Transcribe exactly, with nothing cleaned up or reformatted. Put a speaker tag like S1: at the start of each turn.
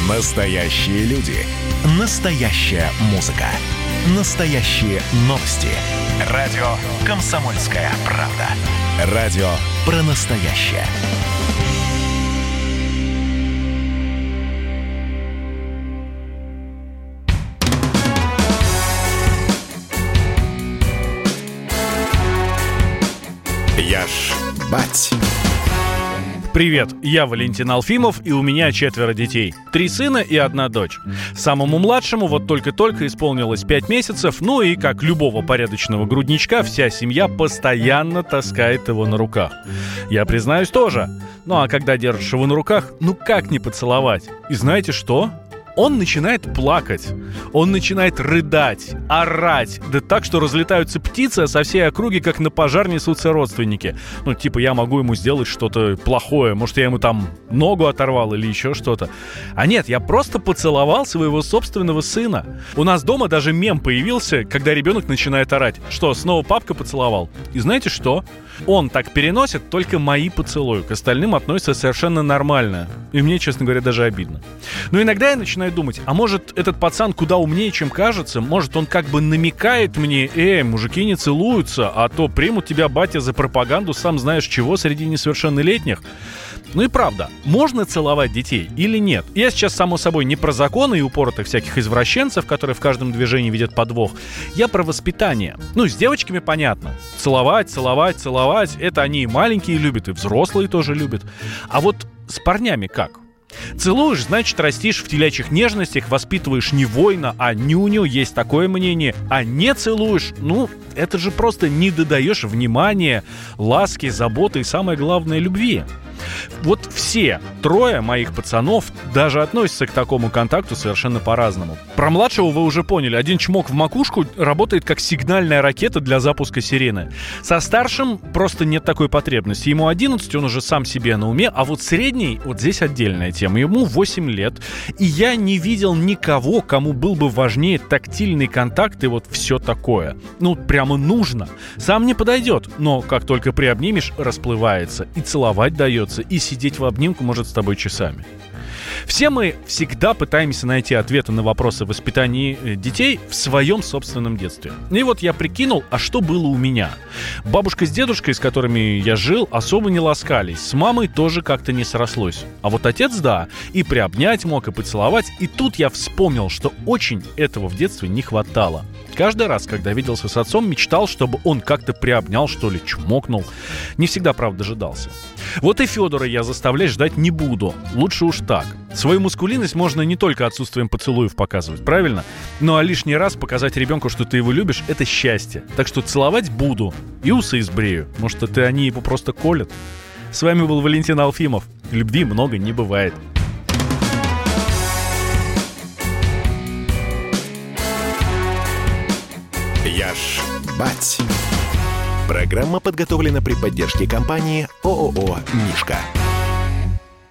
S1: Настоящие люди. Настоящая музыка. Настоящие новости. Радио «Комсомольская правда». Радио про настоящее. Я ж бать.
S2: Привет, я Валентин Алфимов, и у меня четверо детей. Три сына и одна дочь. Самому младшему вот только-только исполнилось пять месяцев, ну и, как любого порядочного грудничка, вся семья постоянно таскает его на руках. Я признаюсь тоже. Ну а когда держишь его на руках, ну как не поцеловать? И знаете что? Он начинает плакать, он начинает рыдать, орать, да так, что разлетаются птицы, а со всей округи, как на пожар, несутся родственники. Ну, типа, я могу ему сделать что-то плохое, может, я ему там ногу оторвал или еще что-то. А нет, я просто поцеловал своего собственного сына. У нас дома даже мем появился, когда ребенок начинает орать. Что, снова папка поцеловал? И знаете что? Он так переносит только мои поцелуи, к остальным относится совершенно нормально. И мне, честно говоря, даже обидно. Но иногда я начинаю думать, а может, этот пацан куда умнее, чем кажется? Может, он как бы намекает мне: эй, мужики не целуются, а то примут тебя, батя, за пропаганду сам знаешь чего среди несовершеннолетних. Ну и правда, можно целовать детей или нет? Я сейчас, само собой, не про законы и упоротых всяких извращенцев, которые в каждом движении видят подвох. Я про воспитание. Ну, с девочками понятно. Целовать, целовать, целовать. Это они и маленькие любят, и взрослые тоже любят. А вот с парнями как? Целуешь, значит, растишь в телячьих нежностях, воспитываешь не воина, а нюню, есть такое мнение. А не целуешь, ну, это же просто не додаешь внимания, ласки, заботы и, самое главное, любви. Вот все трое моих пацанов даже относятся к такому контакту совершенно по-разному. Про младшего вы уже поняли. Один чмок в макушку работает как сигнальная ракета для запуска сирены. Со старшим просто нет такой потребности. Ему одиннадцать, он уже сам себе на уме. А вот средний, вот здесь отдельная тема. Ему восемь лет. И я не видел никого, кому был бы важнее тактильный контакт и вот все такое. Ну, прямо нужно. Сам не подойдет, но как только приобнимешь, расплывается. И целовать дается, и сидеть в обнимку может с тобой часами. Все мы всегда пытаемся найти ответы на вопросы воспитания детей в своем собственном детстве. И вот я прикинул, а что было у меня? Бабушка с дедушкой, с которыми я жил, особо не ласкались. С мамой тоже как-то не срослось. А вот отец, да, и приобнять мог, и поцеловать. И тут я вспомнил, что очень этого в детстве не хватало. Каждый раз, когда виделся с отцом, мечтал, чтобы он как-то приобнял, что ли, чмокнул. Не всегда, правда, дожидался. Вот и Федора я заставлять ждать не буду. Лучше уж так. Свою мускулинность можно не только отсутствием поцелуев показывать, правильно? Ну а лишний раз показать ребенку, что ты его любишь, это счастье. Так что целовать буду. И усы избрею. Может, это они его просто колят? С вами был Валентин Алфимов. Любви много не бывает.
S1: Я ж бать. Программа подготовлена при поддержке компании ООО «Мишка».